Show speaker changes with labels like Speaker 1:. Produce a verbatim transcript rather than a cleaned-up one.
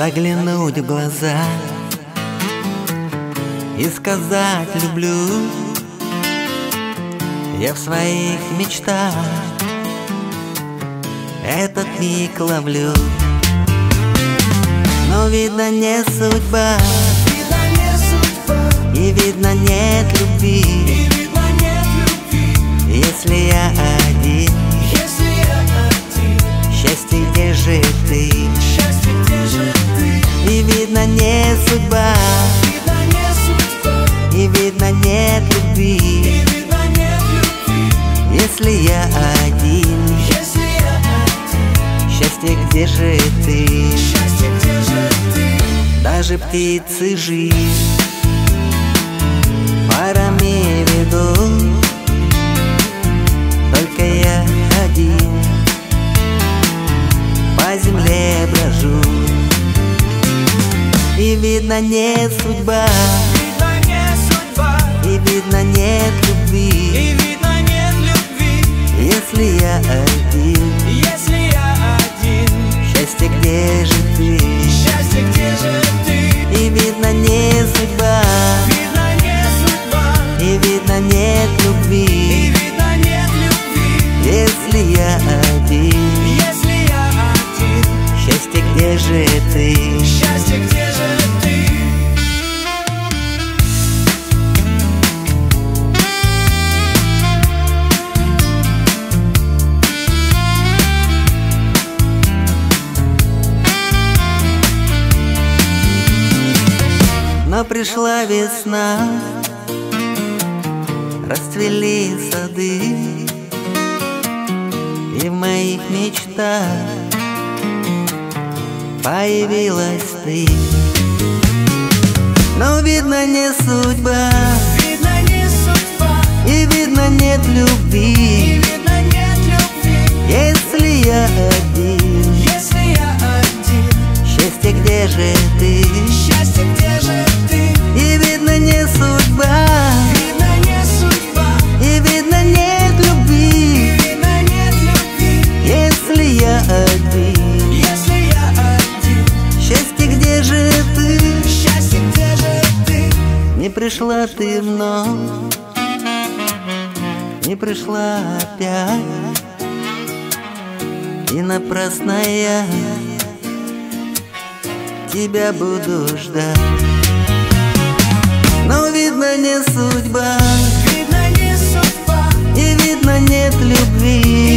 Speaker 1: заглянуть в глаза и сказать люблю. Я в своих мечтах этот миг ловлю, но видно не судьба, и видно нет любви. Если я один, счастье, где же ты? И видно не судьба, и видно нет любви. Если я один, счастье, где же ты? Даже птицы жизнь парами ведут, только я один по земле брожу. И видно не судьба, и видно нет любви. Если я один, счастье, где же ты? И видно не судьба, и видно нет любви. Если я один, счастье, где же ты? Но пришла весна, расцвели сады, и в моих мечтах появилась ты. Но видно не судьба, и видно нет любви. Если я один, счастье, где же ты? И видно не судьба, и видно нет любви. Если я один, счастье, где же ты? Не пришла ты вновь, не пришла опять, и напрасно я тебя буду ждать. Но видно не судьба, и видно нет любви.